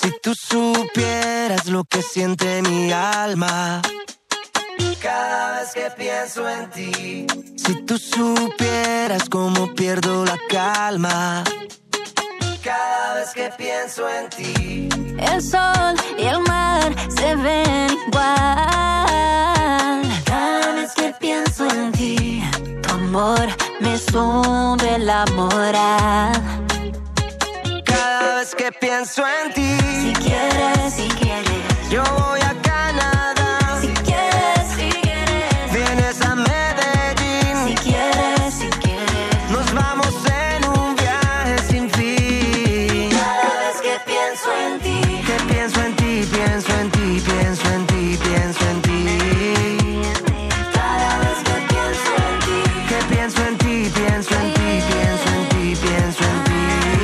Si tú supieras lo que siente mi alma cada vez que pienso en ti. Si tú supieras cómo pierdo la calma cada vez que pienso en ti. El sol y el mar se ven igual. Cada vez que pienso en ti, tu amor me sube la moral. Cada vez que pienso en ti, si quieres, yo voy a Canadá. Si quieres, vienes a Medellín. Si quieres, nos vamos en un viaje sin fin. Cada vez que pienso en ti, que pienso en ti, pienso en ti, pienso en ti, pienso en ti. Cada vez que pienso en ti, que pienso en ti, pienso en ti, pienso en ti, pienso en ti.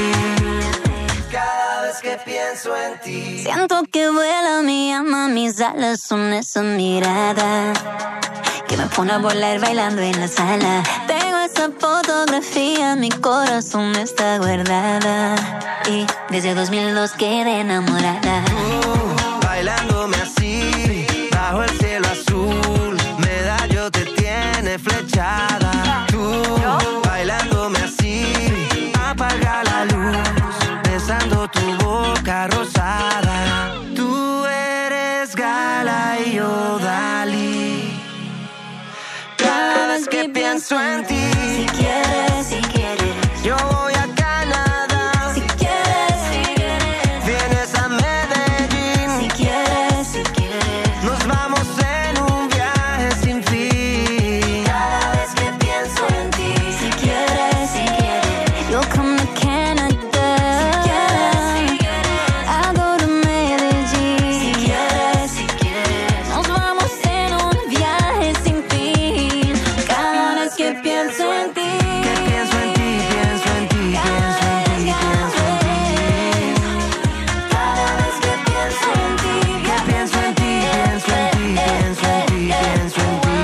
Cada vez que pienso en ti, siento que vuela mi alma, mis alas son esa mirada que me pone a volar bailando en la sala. Tengo esa fotografía, mi corazón está guardada y desde 2002 quedé enamorada. Bailándome así, bajo el cielo azul, medallo te tiene flechada. Tú, bailándome así, apaga la luz, besando tu boca rosada. Tú eres Gala y yo Dalí. Cada vez que pienso en ti, Si quieres, yo voy a Canadá. si quieres, Vienes a Medellín. si quieres, Nos vamos en un viaje sin fin. cada vez que pienso en ti, si quieres, you'll come to Canada. I'll go to Medellín. Si quieres, nos vamos en un viaje sin fin. Cada vez que pienso en ti, Que pienso en ti, pienso en ti, pienso en ti, pienso en ti. cada vez que pienso en ti, Que pienso en ti, pienso en ti, pienso en ti, pienso en ti.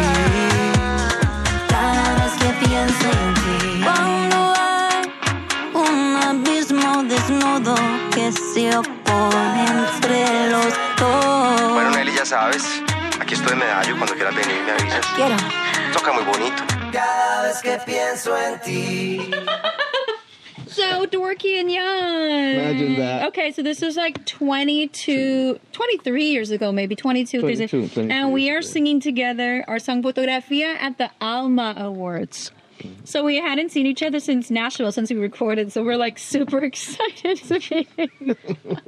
cada vez que pienso en ti. Cuando hay un abismo desnudo que se opone entre los dos. Bueno, Nelly, ya sabes, aquí estoy en Medallo, cuando quieras venir me avisas. Quiero. Toca muy bonito. Cada vez que pienso en ti. So dorky and young. Imagine that. Okay, so this was like 23 years ago, maybe 22. 22, and we are yeah. singing together our song Fotografía at the Alma Awards. So we hadn't seen each other since Nashville, since we recorded. So we're like super excited to be